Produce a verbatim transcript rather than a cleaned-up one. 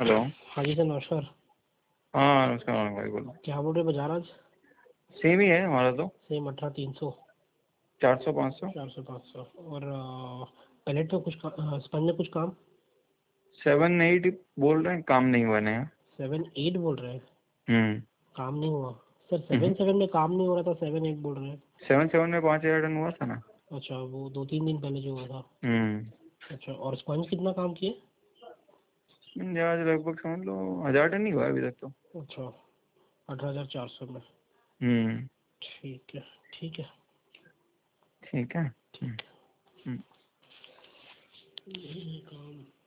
Hello. हाँ जी sir, नमस्कार। हाँ नमस्कार भाई, बोलो। क्या बोल रहे बाजार आज? सेम ही है हमारा तो। सेम अठारह तीन सौ चार सौ पाँच सौ चार सौ पाँच सौ और पैलेट में कुछ स्पंज में कुछ काम? सेवन एट बोल रहे हैं, काम नहीं हुआ नया। सेवन एट बोल रहे हैं, हम्म काम नहीं हुआ। सर सेवन सेवन में काम नहीं हो रहा था, सेवन एट बोल रहे हैं। सेवन सेवन में पाँच हजार टन हुआ था ना। अच्छा, वो दो तीन दिन पहले जो हुआ था। हम्म अच्छा, और स्पंज कितना काम किए? जहाज लगभग समझ लो हजार टन ही हुआ है अभी तक तो। अच्छा, अठारह हजार चार सौ में। हम्म ठीक है, ठीक है, ठीक है। ठीक हम्म है। यही काम